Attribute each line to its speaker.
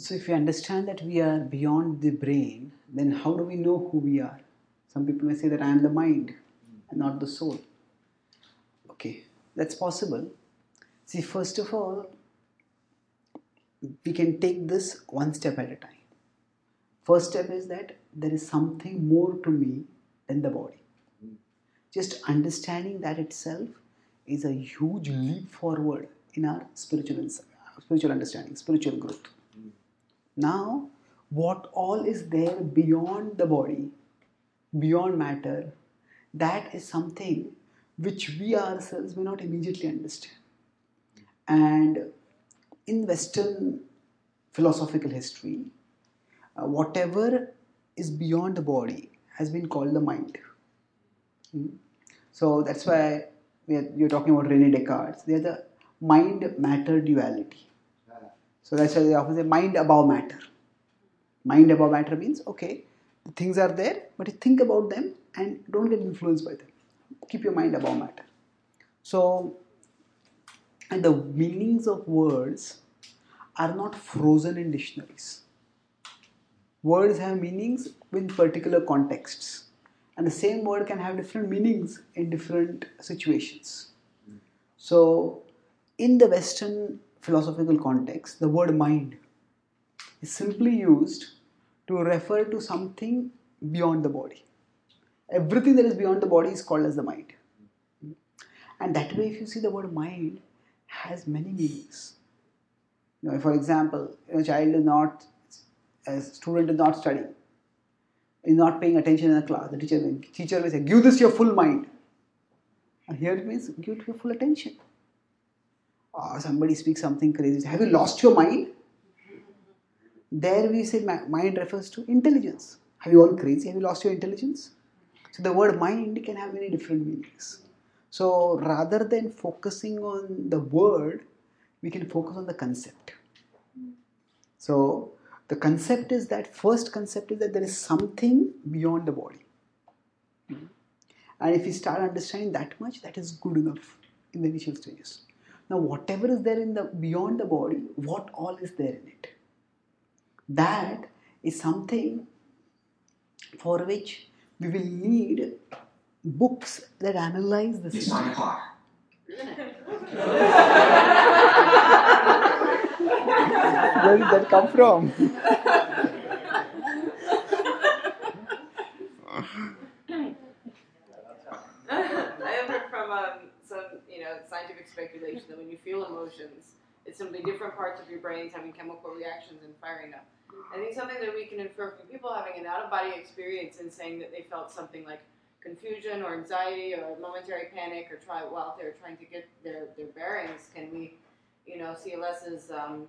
Speaker 1: So if we understand that we are beyond the brain, then how do we know who we are? Some people may say that I am the mind and not the soul. Okay, that's possible. See, first of all, we can take this one step at a time. First step is that there is something more to me than the body. Just understanding that itself is a huge leap forward in our spiritual understanding, spiritual growth. Now, what all is there beyond the body, beyond matter, that is something which we ourselves may not immediately understand. And in Western philosophical history, whatever is beyond the body has been called the mind. So that's why you're talking about Rene Descartes. There's a mind-matter duality. So that's why they often say mind above matter. Mind above matter means, okay, the things are there, but you think about them and don't get influenced by them. Keep your mind above matter. So, and the meanings of words are not frozen in dictionaries. Words have meanings in particular contexts, and the same word can have different meanings in different situations. So, in the Western philosophical context, the word mind is simply used to refer to something beyond the body. Everything that is beyond the body is called as the mind. And that way, if you see, the word mind has many meanings. For example, a child is not, a student is not studying, is not paying attention in the class. The teacher will say, give this your full mind. And here it means give it your full attention. Or somebody speaks something crazy. Have you lost your mind? There we say mind refers to intelligence. Have you all crazy? Have you lost your intelligence? So the word mind can have many different meanings. So rather than focusing on the word, we can focus on the concept. So the concept is that, first concept is that there is something beyond the body. And if we start understanding that much, that is good enough in the initial stages. Now whatever is there in the beyond the body, what all is there in it? That is something for which we will need books that analyze the system.
Speaker 2: It's 9 o'clock.
Speaker 1: Where did that come from?
Speaker 3: I have heard from some scientific speculation that when you feel emotions, it's simply different parts of your brains having chemical reactions and firing up. I think something that we can infer from people having an out-of-body experience and saying that they felt something like confusion or anxiety or momentary panic or while they're trying to get their bearings, can we, see less as